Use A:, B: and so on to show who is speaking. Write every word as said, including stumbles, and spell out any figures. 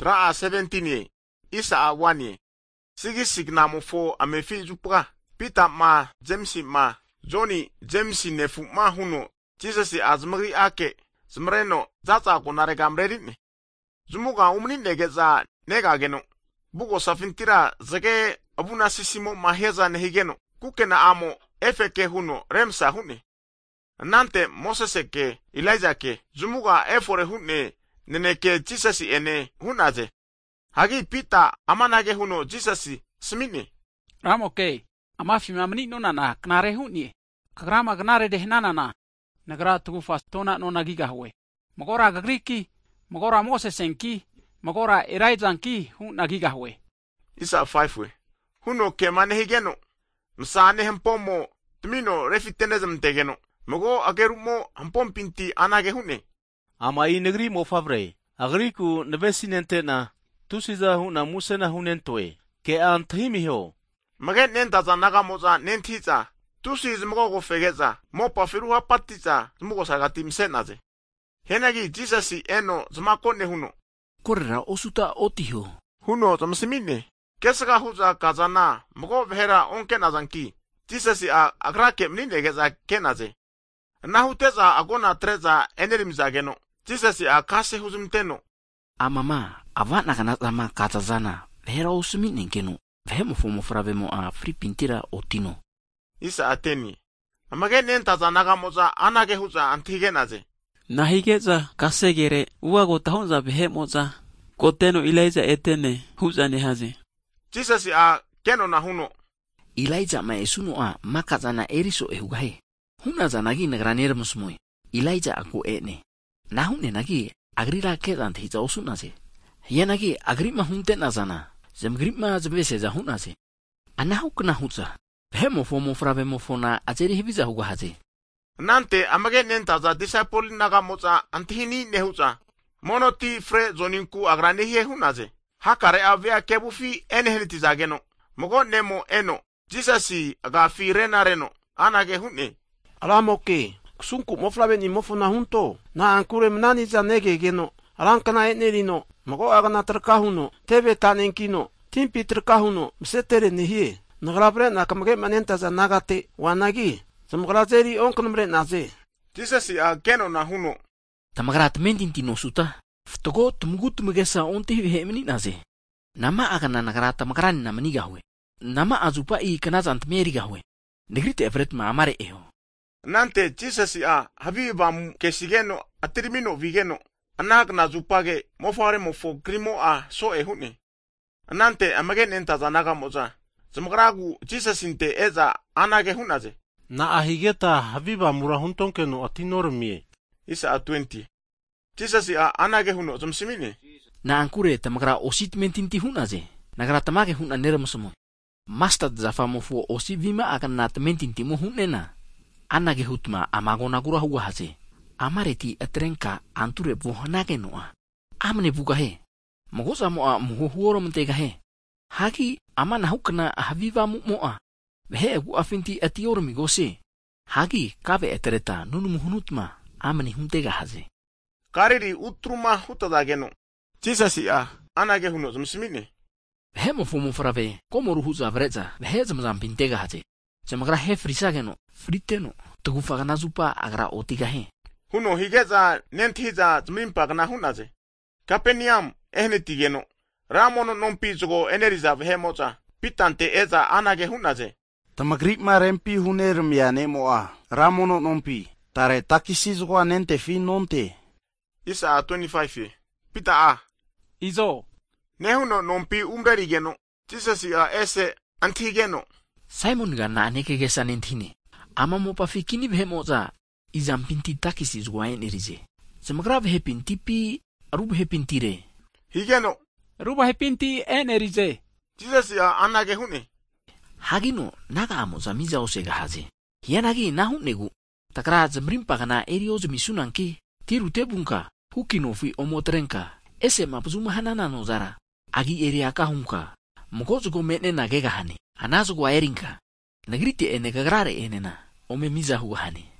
A: Tra a seventeen isa a one Sigi signa mo fo amefi jupra. Peter ma James ma Johnny James nefu ma huno. Jesus azmri ake. Zmreno zata kunare gamredini. Zumuga umni negeza nega geno. Bugo safintira zege abuna sisimo maheza nehigeno. Kukena amo efeke huno remsa hune. Nante Moses ke Elijah ke zumuga efore hune neneke Jesus ene hunaze. Hagi Peter amanage huno Jesus smini.
B: Ramo ke amafi mamni nona na knare huni. Kagrama gnare de nanana. Nagra tugufa tona no nagiga hwe. Magora gagriki, magora Moses enki, magora Elijah ki hu nagiga hwe.
A: Isa five we. Huno ke manehigeno. Msane hempomo tmino refitenezm tegeno. Mogo agerumo hampom pinti anage hune.
C: Ama i negri mo favre. Agriku nevesinente na tusiza huna musena hunentoe. Ke anthimi ho.
A: Maget nenta za naga moza nentiza. Tusiz mogo go fegeza. Mo pafiru hapatiza. Mogo sagati msenaze. Henagi jisasi eno zmakone huno.
D: Korera osuta otiho.
A: Huno zamsimine. Kesaka huza kazana. Mogo vehera onke nazanki. Jisasi a agrake mninegeza kenaze. Nahuteza agona treza enerimza geno. Jisasi a kase huzumteno.
D: Amama, avana kanatama katazana. Vehera osumine geno. Vehemo fomo fravemo a free pintira otino.
A: Isa ateni. Amage nentaza nagamoza anage huza antigenaze.
E: Nahigeza kasegere uwago tahonza vehemoza. Koteno Elijah etene huza nehaze.
A: Jisasi a keno na huno.
D: Elijah ma esuno a makazana eriso ehugahe. Huna zanagi nagranere musmoy. Elijah aku ene. Nahune nagi agrira kedan hiza osunaze. Yanagi agrima hunte nazana. Zemgrima zvese za hunaze. Anahukna huza. Hemo fomo fravemo fona ajeri hibiza hugahaze.
A: Nante amage nentaza disciple nagamoza antihini nehuza. Monoti fre zoninku agranihe hunaze. Hakare avea kebufi enhelitiza geno. Mogo nemo eno. Jisasi agafi rena reno. Anage hune.
F: Alamoke. Sunku moflabe ni mofona hunto. Na ankure mnani za nege geno. Alankana etnerino. Mogo agana terkahuno. Tebe tanenkino. Timpi terkahuno. Msetere nihie. Nagrabre na kamage manenta za nagate. Wanagi. Zamgrazeri onkonmre naze.
A: Jisasi a keno na huno.
D: Tamagrat mentintino suta. Ftogo tumugut mugesa onti hemini naze. Nama agana nagrata magrani na manigahwe. Nama azupa i kanazant merigahwe. Negrite evret ma amare eho.
A: Nante Jisasi a habiba kesigeno atirmino vigeno. Anag na zupage mofare mofo grimo a so ehune. Nante amagen entaza nagamoza. Zamagragu Jisasinte eza anage hunaze.
C: Na ahigeta habiba murahuntonke no atinormie.
A: Isa a twenty. Jisasi a anage huno zamsimine.
D: Na ankure tamagra osit mentinti hunaze. Nagra tamage huna nermusmo. Mastad zafamofu osi vima akan nat mentinti mo hunena. Anage hutma amagona gura hugahaze. Amareti atrenka anture vohanage noa. Amne bugahe. Mogosa moa muhuoro mentegahe. Hagi amana hukna haviva moa. Vehe gu afinti atiormi gose. Hagi kabe etereta nunu muhunutma amani huntegahaze.
A: Kariri utruma hutadageno. Jisasi a anage huno zamsimine.
D: Hemo fomo frave komoru huza vreza vehe zamzam pintegahaze. Zamagra he frisageno friteno tugufagana zupa agra otigahe.
A: Huno higeza nentiza zmimpagna hunaze. Kapeniam ehnetigeno. Ramono nompizogo eneriza vehemoza. Pitante eza anage hunaze.
F: Tamagrip ma rempi huner miane moa. Ramono nompi. Tare takisizogo anente fi nonte.
A: Isa a twenty-five. Pita a.
B: Izo.
A: Nehuno nompi umberigeno. Jisasi a ese antigeno.
D: Simon gana aneke gesa nentine. Ama mopa fikini vehemoza. Izam pinti takisizogo enerize. Zamagra vehe pintipi arubu he pintire.
A: Higeno.
B: Ruba he pinti enerize.
A: Jisasi a anage hune.
D: Hagino naga amo zamiza osega haze. Hianagi nahunegu. Takra zamrimpa kana erioz misunanki. Tiru tebunka. Hukino fi omotrenka. Ese mapzuma hanana nozara. Agi eria kahunka. Mogozugo mene nagega hani. Anazugo erinka. Nagrite ene gagrare enena. Ome miza huhani.